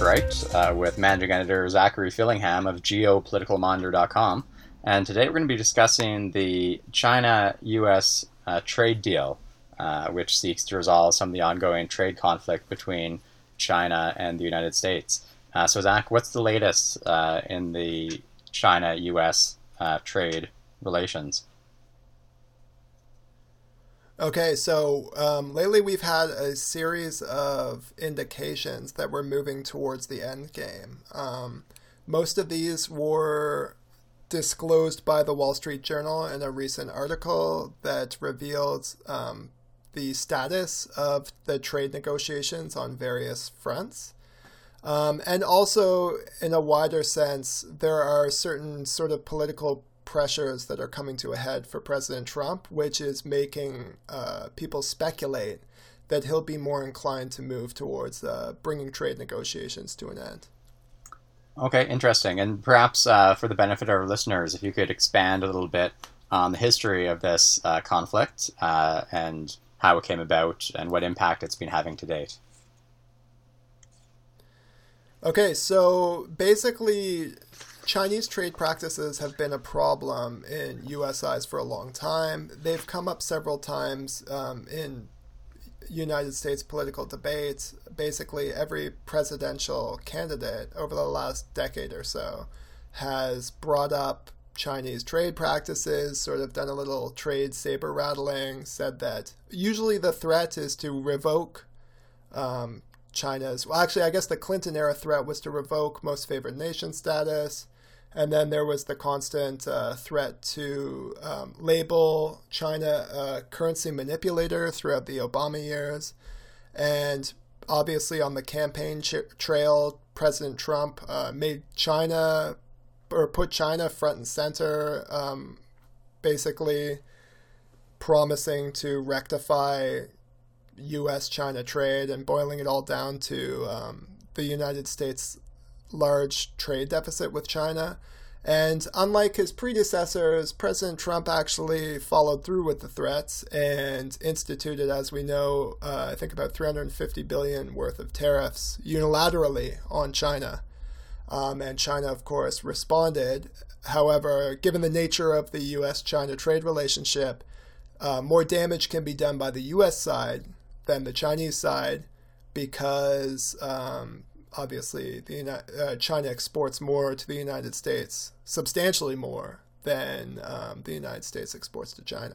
Right, with managing editor Zachary Fillingham of geopoliticalmonitor.com. And today we're going to be discussing the China-US trade deal, which seeks to resolve some of the ongoing trade conflict between China and the United States. So Zach, what's the latest in the China-US trade relations? Okay, so lately we've had a series of indications that we're moving towards the end game. Most of these were disclosed by the Wall Street Journal in a recent article that revealed the status of the trade negotiations on various fronts. And also, in a wider sense, there are certain sort of political pressures that are coming to a head for President Trump, which is making people speculate that he'll be more inclined to move towards bringing trade negotiations to an end. Okay, interesting. And perhaps for the benefit of our listeners, if you could expand a little bit on the history of this conflict and how it came about and what impact it's been having to date. Okay, so basically, Chinese trade practices have been a problem in U.S. eyes for a long time. They've come up several times in United States political debates. Basically, every presidential candidate over the last decade or so has brought up Chinese trade practices, sort of done a little trade saber rattling, said that usually the threat is to revoke China's, well, actually, I guess the Clinton era threat was to revoke most favored nation status. And then there was the constant threat to label China a currency manipulator throughout the Obama years. And obviously on the campaign trail, President Trump made China, or put China front and center, basically promising to rectify U.S.-China trade and boiling it all down to the United States' large trade deficit with China. And unlike his predecessors, President Trump actually followed through with the threats and instituted, as we know, I think about $350 billion worth of tariffs unilaterally on China. And China, of course, responded. However, given the nature of the U.S.-China trade relationship, more damage can be done by the U.S. side than the Chinese side because obviously China exports more to the United States, substantially more than the United States exports to China.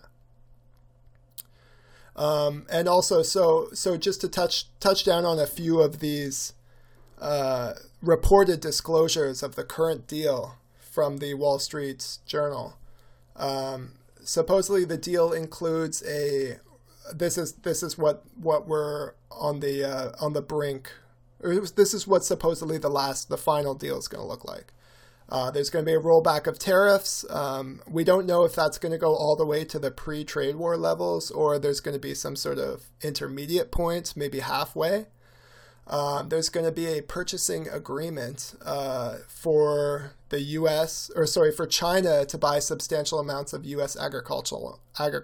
And also, so just to touch down on a few of these reported disclosures of the current deal from the Wall Street Journal. Supposedly, the deal includes this is what we're on the brink. This is what supposedly the final deal is going to look like. There's going to be a rollback of tariffs. We don't know if that's going to go all the way to the pre-trade war levels or there's going to be some sort of intermediate point, maybe halfway. There's going to be a purchasing agreement for the U.S. for China to buy substantial amounts of U.S. agricultural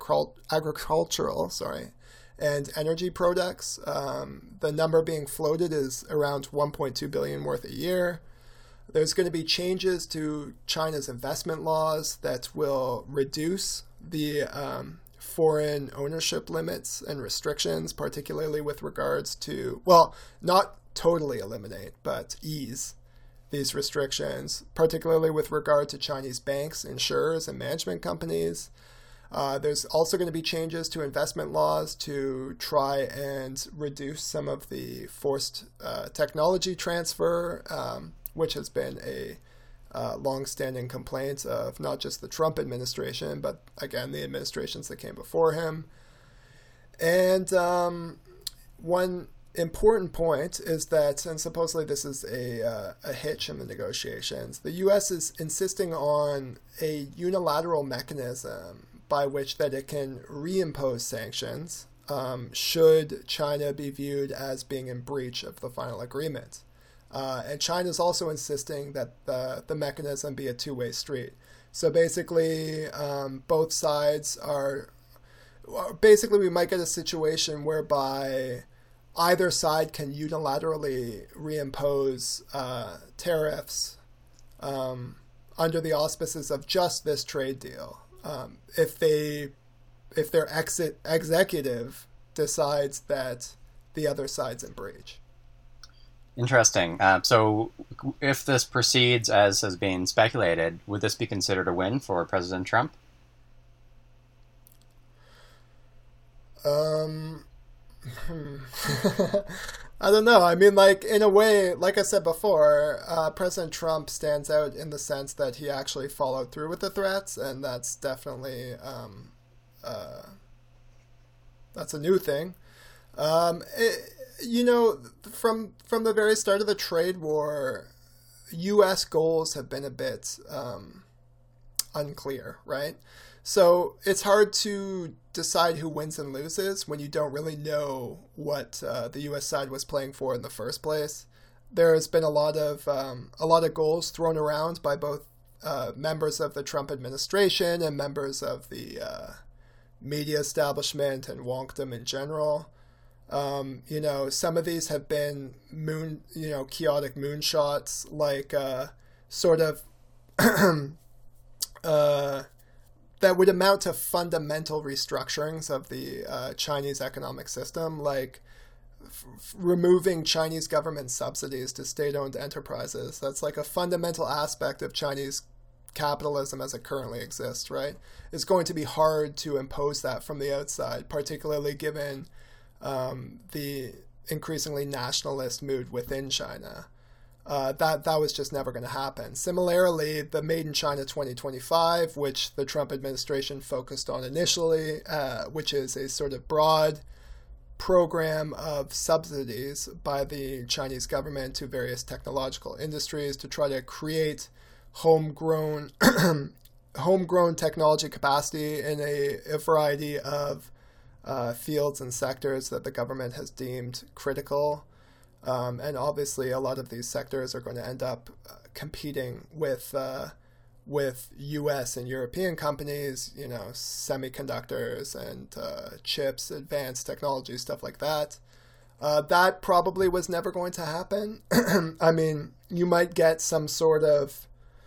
and energy products. The number being floated is around 1.2 billion worth a year. There's going to be changes to China's investment laws that will reduce the foreign ownership limits and restrictions, particularly with regards to, well, not totally eliminate, but ease these restrictions, particularly with regard to Chinese banks, insurers, and management companies. There's also going to be changes to investment laws to try and reduce some of the forced technology transfer, which has been a long-standing complaint of not just the Trump administration, but again, the administrations that came before him. And one important point is that, and supposedly this is a hitch in the negotiations, the U.S. is insisting on a unilateral mechanism by which that it can reimpose sanctions should China be viewed as being in breach of the final agreement. And China is also insisting that the mechanism be a two-way street. So basically, both sides are... Basically, we might get a situation whereby either side can unilaterally reimpose tariffs under the auspices of just this trade deal. If their executive decides that the other side's in breach. Interesting. So if this proceeds as has been speculated, would this be considered a win for President Trump? I don't know. I mean, like, in a way, like I said before, President Trump stands out in the sense that he actually followed through with the threats, and that's definitely that's a new thing. From the very start of the trade war, U.S. goals have been a bit unclear, right? So it's hard to decide who wins and loses when you don't really know what the U.S. side was playing for in the first place. There has been a lot of goals thrown around by both members of the Trump administration and members of the media establishment and wonkdom in general. Some of these have been chaotic moonshots, like sort of that would amount to fundamental restructurings of the Chinese economic system, like removing Chinese government subsidies to state-owned enterprises. That's like a fundamental aspect of Chinese capitalism as it currently exists, right? It's going to be hard to impose that from the outside, particularly given the increasingly nationalist mood within China. That was just never going to happen. Similarly, the Made in China 2025, which the Trump administration focused on initially, which is a sort of broad program of subsidies by the Chinese government to various technological industries to try to create homegrown technology capacity in a variety of fields and sectors that the government has deemed critical. And obviously, a lot of these sectors are going to end up competing with U.S. and European companies, semiconductors and chips, advanced technology, stuff like that. That probably was never going to happen. I mean, you might get some sort of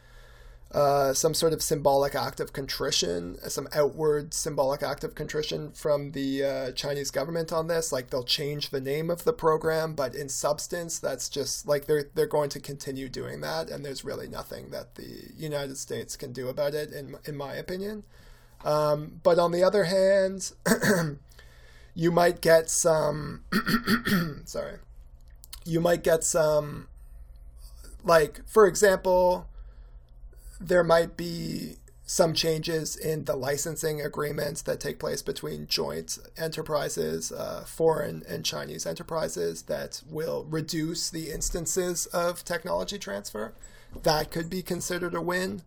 symbolic act of contrition, some outward symbolic act of contrition from the Chinese government on this. Like, they'll change the name of the program, but in substance, that's just like they're going to continue doing that, and there's really nothing that the United States can do about it, in my opinion. But on the other hand, you might get some. Sorry, you might get some. Like, for example, there might be some changes in the licensing agreements that take place between joint enterprises, foreign and Chinese enterprises, that will reduce the instances of technology transfer. That could be considered a win.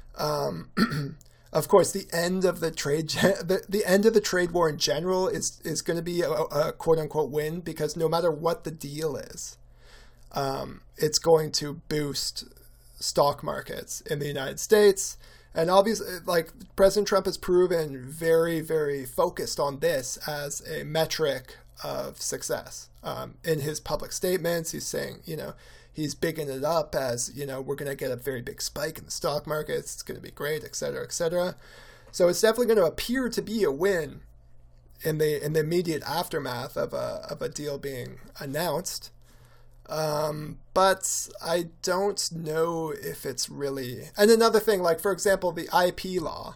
Of course, the end of the trade war in general is going to be a quote unquote win, because no matter what the deal is, it's going to boost stock markets in the United States. And obviously, like, President Trump has proven very, very focused on this as a metric of success. In his public statements, he's saying, he's bigging it up as, we're going to get a very big spike in the stock markets. It's going to be great, et cetera, et cetera. So it's definitely going to appear to be a win in the immediate aftermath of a deal being announced. But I don't know if it's really. And another thing, like, for example, the IP law.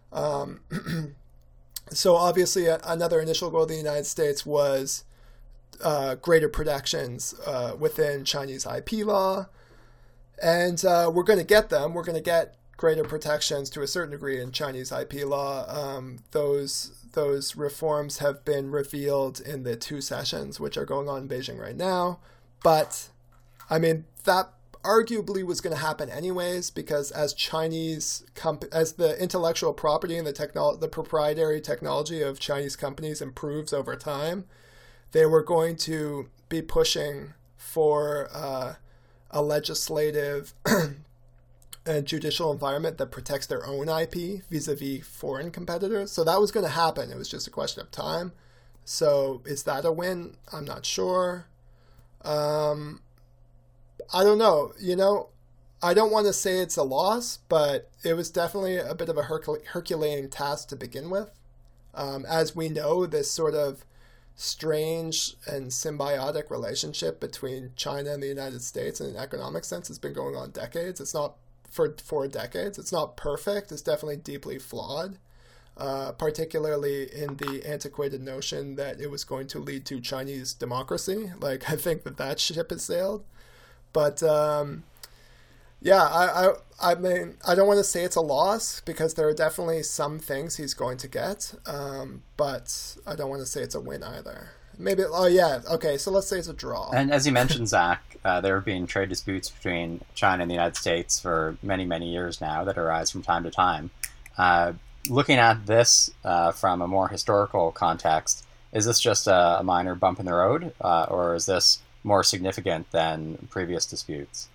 So obviously, another initial goal of the United States was greater protections within Chinese IP law, and we're going to get them. We're going to get greater protections to a certain degree in Chinese IP law. Those reforms have been revealed in the 2 sessions which are going on in Beijing right now. But, I mean, that arguably was going to happen anyways, because as as the intellectual property and the proprietary technology of Chinese companies improves over time, they were going to be pushing for a legislative and judicial environment that protects their own IP vis-a-vis foreign competitors. So that was going to happen. It was just a question of time. So is that a win? I'm not sure. Um, I don't know. I don't want to say it's a loss, but it was definitely a bit of a Herculean task to begin with. As we know, this sort of strange and symbiotic relationship between China and the United States in an economic sense has been going on decades. It's not for decades. It's not perfect. It's definitely deeply flawed, particularly in the antiquated notion that it was going to lead to Chinese democracy. Like, I think that ship has sailed. But yeah, I mean, I don't want to say it's a loss because there are definitely some things he's going to get, but I don't want to say it's a win either. Maybe, oh yeah, okay, so let's say it's a draw. And as you mentioned, Zach, there have been trade disputes between China and the United States for many, many years now that arise from time to time. Looking at this from a more historical context, is this just a minor bump in the road, or is this more significant than previous disputes?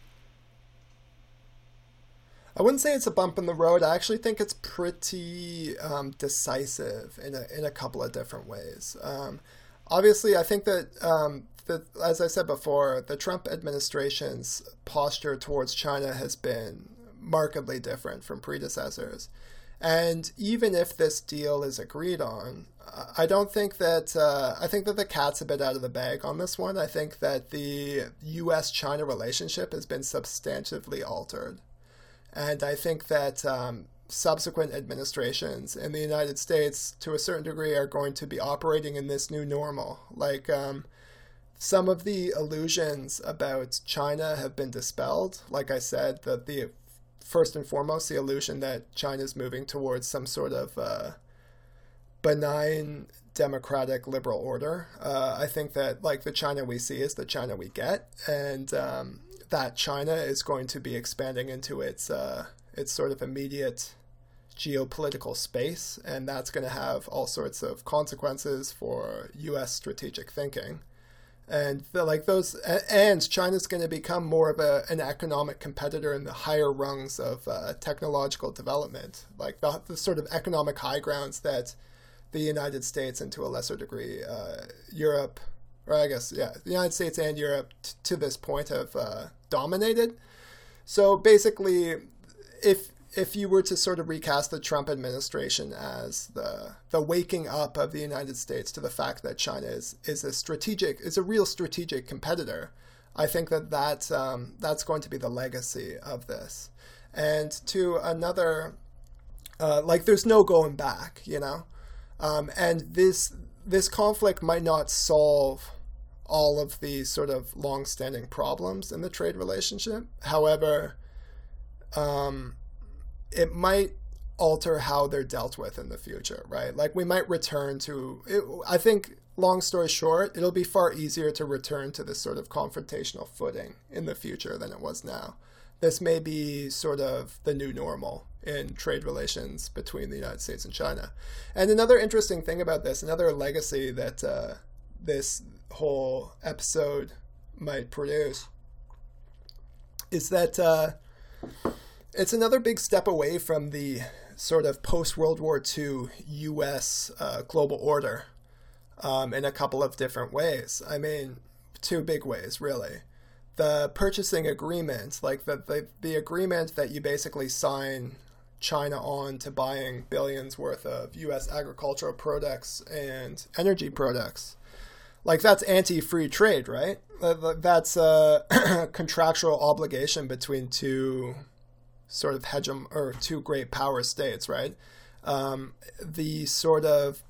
I wouldn't say it's a bump in the road. I actually think it's pretty decisive in a couple of different ways. Obviously, I think that as I said before, the Trump administration's posture towards China has been markedly different from predecessors. And even if this deal is agreed on, I don't think that I think that the cat's a bit out of the bag on this one. I think that the U.S.-China relationship has been substantively altered. And I think that subsequent administrations in the United States, to a certain degree, are going to be operating in this new normal. Like, some of the illusions about China have been dispelled. Like I said, the first and foremost, the illusion that China is moving towards some sort of benign democratic liberal order. I think that, like, the China we see is the China we get, and that China is going to be expanding into its sort of immediate geopolitical space, and that's going to have all sorts of consequences for U.S. strategic thinking. And and China's going to become more of an economic competitor in the higher rungs of technological development, like the sort of economic high grounds that the United States and to a lesser degree Europe, or I guess, yeah, the United States and Europe to this point have dominated. So basically, if you were to sort of recast the Trump administration as the waking up of the United States to the fact that China is a real strategic competitor, I think that's going to be the legacy of this. And to another, there's no going back, and this conflict might not solve all of the sort of long-standing problems in the trade relationship. However, it might alter how they're dealt with in the future, right? Like, we might return to it. I think, long story short, it'll be far easier to return to this sort of confrontational footing in the future than it was now. This may be sort of the new normal in trade relations between the United States and China. And another interesting thing about this, another legacy that this whole episode might produce, is that it's another big step away from the sort of post-World War II U.S. Global order in a couple of different ways. I mean, two big ways, really. The purchasing agreement, like the agreement that you basically sign China on to buying billions worth of U.S. agricultural products and energy products. Like, that's anti-free trade, right? That's a contractual obligation between two sort of two great power states, right? The sort of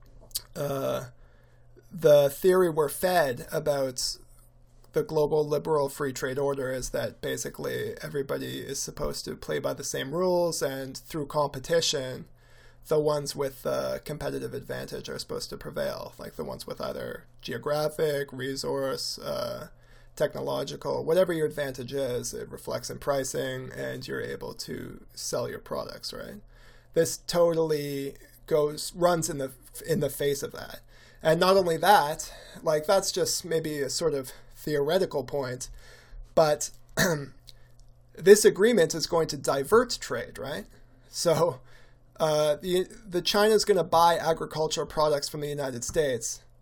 the theory we're fed about the global liberal free trade order is that basically everybody is supposed to play by the same rules, and through competition, the ones with competitive advantage are supposed to prevail, like the ones with either geographic, resource, technological, whatever your advantage is, it reflects in pricing, and you're able to sell your products, right? This totally runs in the face of that. And not only that, like, that's just maybe a sort of theoretical point, but this agreement is going to divert trade, right? So the China's going to buy agricultural products from the United States,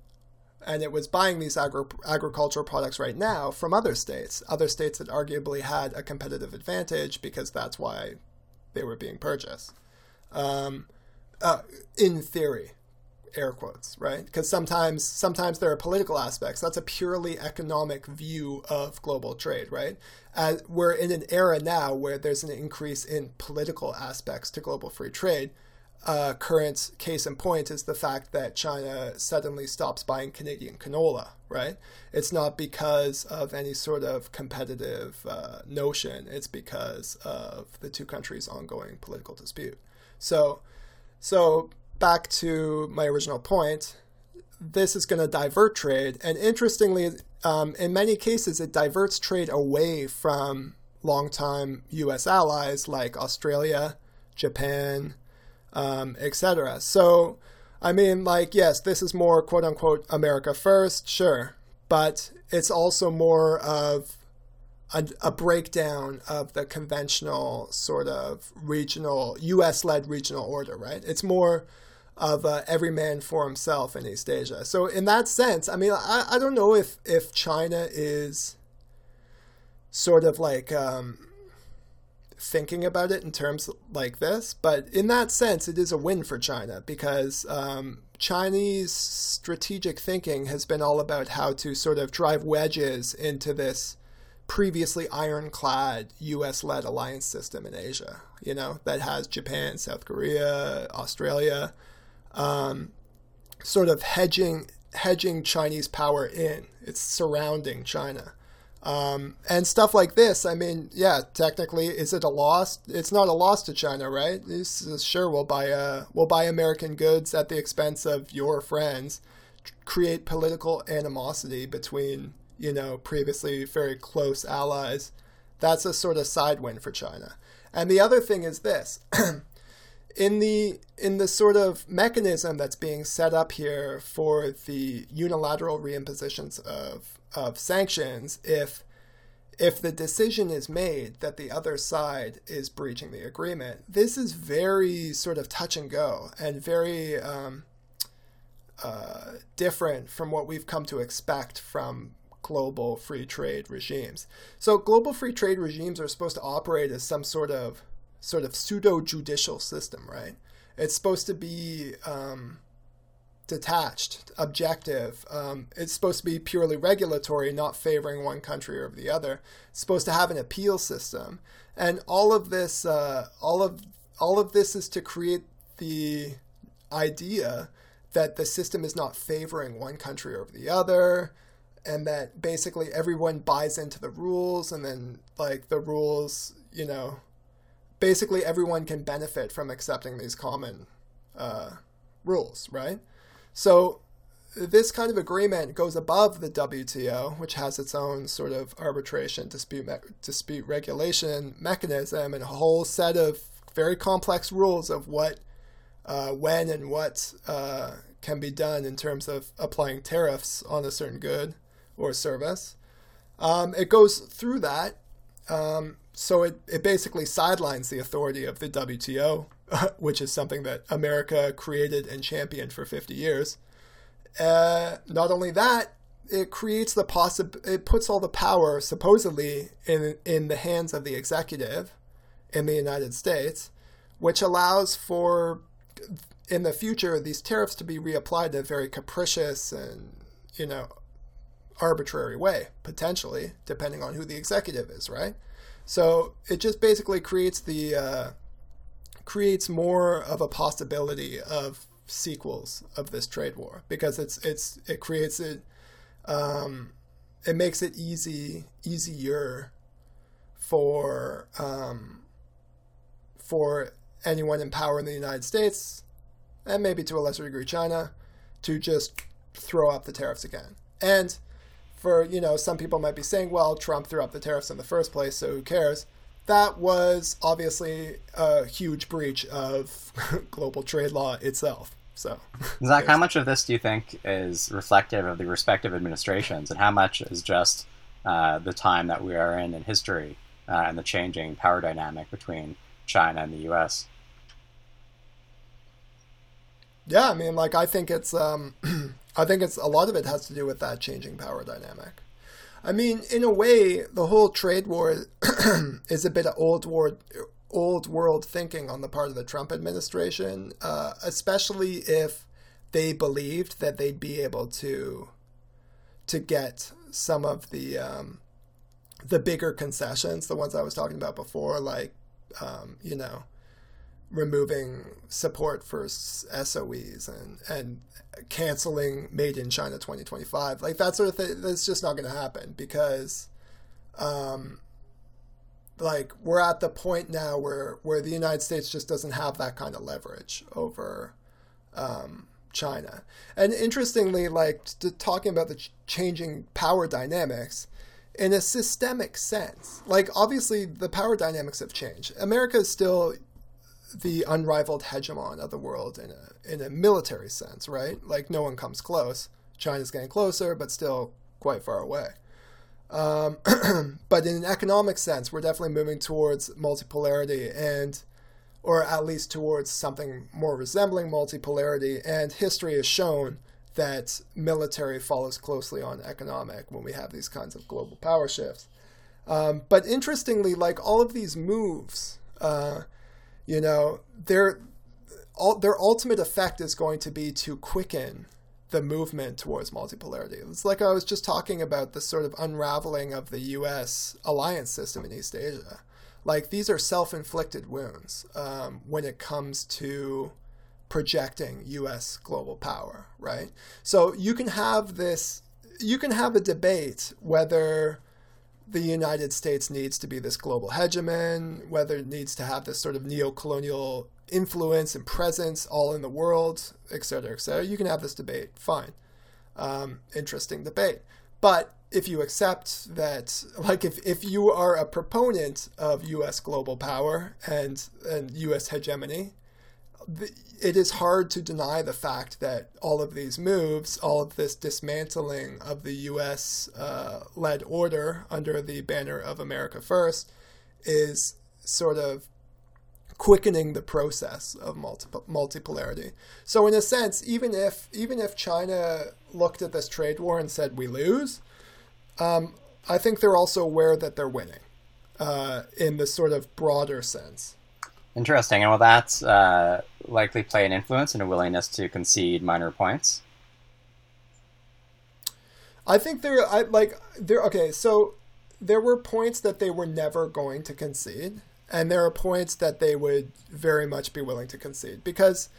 and it was buying these agricultural products right now from other states that arguably had a competitive advantage because that's why they were being purchased. In theory, air quotes, right? Because sometimes there are political aspects. That's a purely economic view of global trade, right? We're in an era now where there's an increase in political aspects to global free trade. Current case in point is the fact that China suddenly stops buying Canadian canola, right? It's not because of any sort of competitive notion. It's because of the two countries' ongoing political dispute. So back to my original point, this is going to divert trade. And interestingly, in many cases, it diverts trade away from longtime U.S. allies like Australia, Japan, etc. So, I mean, like, yes, this is more quote unquote America first, sure, but it's also more of a breakdown of the conventional sort of regional, US-led regional order, right? It's more of every man for himself in East Asia. So in that sense, I mean, I don't know if China is sort of like thinking about it in terms like this, but in that sense, it is a win for China because Chinese strategic thinking has been all about how to sort of drive wedges into this previously ironclad US-led alliance system in Asia, you know, that has Japan, South Korea, Australia, sort of hedging Chinese power in. It's surrounding China. And stuff like this, I mean, yeah, technically, is it a loss? It's not a loss to China, right? Sure, we'll buy American goods at the expense of your friends, create political animosity between, you know, previously very close allies. That's a sort of side win for China. And the other thing is this. In the sort of mechanism that's being set up here for the unilateral reimpositions of sanctions, if the decision is made that the other side is breaching the agreement, this is very sort of touch and go and very different from what we've come to expect from global free trade regimes. So global free trade regimes are supposed to operate as some sort of pseudo-judicial system, right? It's supposed to be detached, objective. It's supposed to be purely regulatory, not favoring one country over the other. It's supposed to have an appeal system, and all of this is to create the idea that the system is not favoring one country over the other, and that basically everyone buys into the rules, and then like the rules, you know, basically everyone can benefit from accepting these common rules, right? So this kind of agreement goes above the WTO, which has its own sort of arbitration dispute regulation mechanism and a whole set of very complex rules of what, when and what can be done in terms of applying tariffs on a certain good or service. It goes through that. So it basically sidelines the authority of the WTO, which is something that America created and championed for 50 years. Not only that, it creates it puts all the power supposedly in the hands of the executive in the United States, which allows for, in the future, these tariffs to be reapplied in a very capricious and, you know, arbitrary way, potentially, depending on who the executive is, right? So it just basically creates more of a possibility of sequels of this trade war, because it creates it, it makes it easier for anyone in power in the United States, and maybe to a lesser degree China, to just throw up the tariffs again. And for, you know, some people might be saying, well, Trump threw up the tariffs in the first place, so who cares? That was obviously a huge breach of global trade law itself. So, Zach, how much of this do you think is reflective of the respective administrations, and how much is just the time that we are in history and the changing power dynamic between China and the U.S.? Yeah, I mean, like, I think it's I think it's a lot of it has to do with that changing power dynamic. I mean, in a way, the whole trade war is a bit of old world thinking on the part of the Trump administration, especially if they believed that they'd be able to get some of the bigger concessions, the ones I was talking about before, like removing support for SOEs and canceling Made in China 2025, like that sort of thing. That's just not going to happen because like we're at the point now where the United States just doesn't have that kind of leverage over China. And interestingly, like talking about the changing power dynamics in a systemic sense, like obviously the power dynamics have changed. America is still the unrivaled hegemon of the world in a military sense, right? Like no one comes close. China's getting closer, but still quite far away. But in an economic sense, we're definitely moving towards multipolarity or at least towards something more resembling multipolarity. And history has shown that military follows closely on economic when we have these kinds of global power shifts. But interestingly, like all of these moves, their ultimate effect is going to be to quicken the movement towards multipolarity. It's like I was just talking about the sort of unraveling of the U.S. alliance system in East Asia. Like these are self-inflicted wounds when it comes to projecting U.S. global power, right? So you can have a debate whether the United States needs to be this global hegemon, whether it needs to have this sort of neo-colonial influence and presence all in the world, et cetera, et cetera. You can have this debate, fine. Interesting debate. But if you accept that, like if you are a proponent of U.S. global power and U.S. hegemony, it is hard to deny the fact that all of these moves, all of this dismantling of the U.S. led order under the banner of America First is sort of quickening the process of multipolarity. So in a sense, even if China looked at this trade war and said we lose, I think they're also aware that they're winning in the sort of broader sense. Interesting. And will that likely play an influence in a willingness to concede minor points? I think okay, so there were points that they were never going to concede, and there are points that they would very much be willing to concede. Because,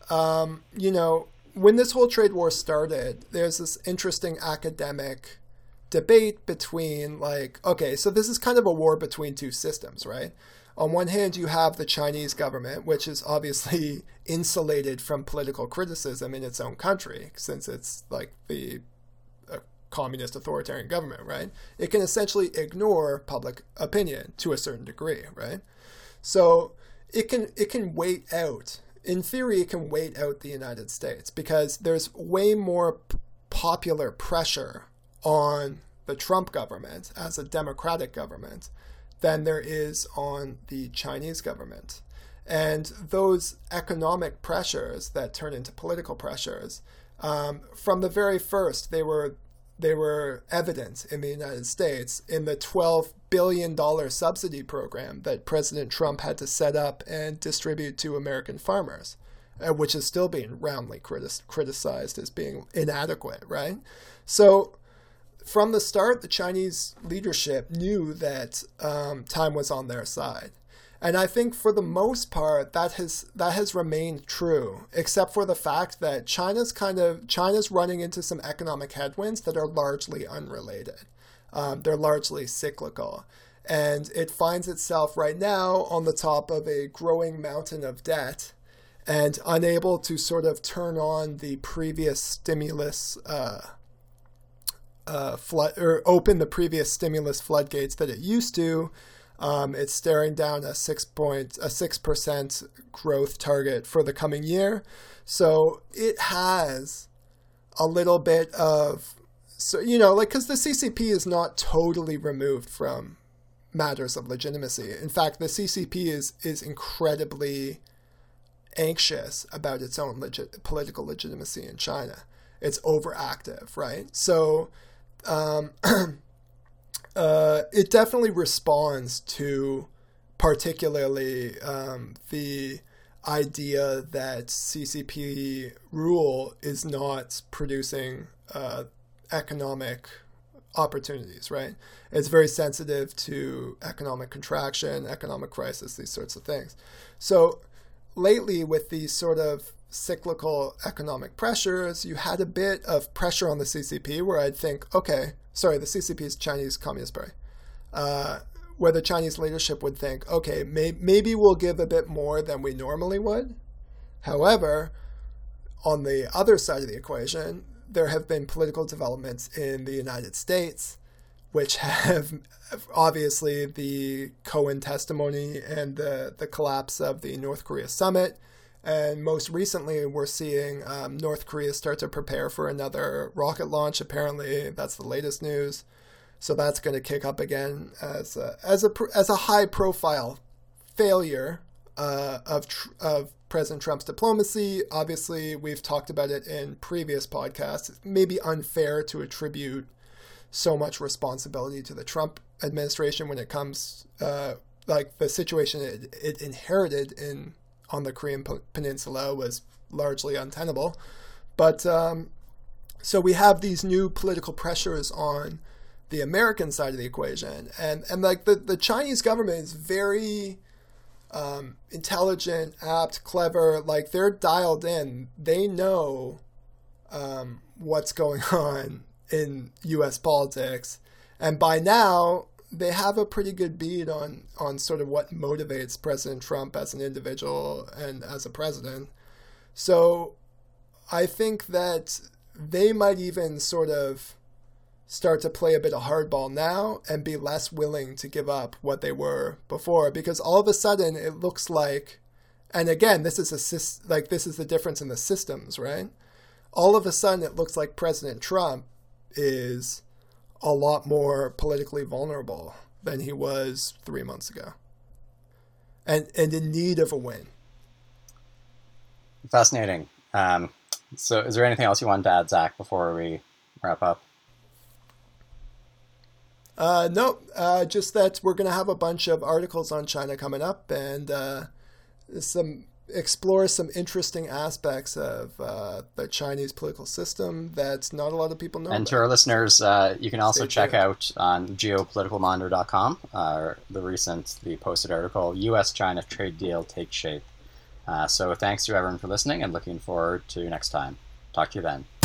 when this whole trade war started, there's this interesting academic debate between so this is kind of a war between two systems, right? On one hand, you have the Chinese government, which is obviously insulated from political criticism in its own country, since it's like the communist authoritarian government, right? It can essentially ignore public opinion to a certain degree, right? So it can wait out. In theory, it can wait out the United States because there's way more popular pressure on the Trump government as a democratic government than there is on the Chinese government. And those economic pressures that turn into political pressures, from the very first, they were evident in the United States in the $12 billion subsidy program that President Trump had to set up and distribute to American farmers, which is still being roundly criticized as being inadequate, right? So from the start, the Chinese leadership knew that time was on their side. And I think for the most part, that has remained true, except for the fact that China's running into some economic headwinds that are largely unrelated. They're largely cyclical. And it finds itself right now on the top of a growing mountain of debt and unable to sort of turn on the previous stimulus open the previous stimulus floodgates that it used to. It's staring down a 6% growth target for the coming year. So it has a little bit of, because the CCP is not totally removed from matters of legitimacy. In fact, the CCP is incredibly anxious about its own political legitimacy in China. it's overactive, right? So it definitely responds to particularly the idea that CCP rule is not producing economic opportunities, right? It's very sensitive to economic contraction, economic crisis, these sorts of things. So lately, with these sort of cyclical economic pressures, you had a bit of pressure on the CCP where I'd think, okay, sorry, the CCP is Chinese Communist Party, where the Chinese leadership would think, okay, maybe we'll give a bit more than we normally would. However, on the other side of the equation, there have been political developments in the United States, which have obviously the Cohen testimony and the collapse of the North Korea summit. And most recently, we're seeing North Korea start to prepare for another rocket launch. Apparently, that's the latest news. So that's going to kick up again as a high-profile failure of President Trump's diplomacy. Obviously, we've talked about it in previous podcasts. It may be unfair to attribute so much responsibility to the Trump administration when it comes, like the situation it inherited on the Korean Peninsula was largely untenable. But so we have these new political pressures on the American side of the equation, and like the Chinese government is very intelligent, apt, clever. Like they're dialed in. They know what's going on in U.S. politics, and by now they have a pretty good bead on sort of what motivates President Trump as an individual and as a president. So I think that they might even sort of start to play a bit of hardball now and be less willing to give up what they were before, because all of a sudden it looks like, and again, this is the difference in the systems, right? All of a sudden it looks like President Trump is a lot more politically vulnerable than he was 3 months ago, and in need of a win. Fascinating. So is there anything else you wanted to add, Zach, before we wrap up? No, just that we're going to have a bunch of articles on China coming up, and explore some interesting aspects of the Chinese political system that not a lot of people know And about. to our listeners, you can also check out on geopoliticalmonitor.com the posted article, U.S.-China Trade Deal Takes Shape. So thanks to everyone for listening, and looking forward to next time. Talk to you then.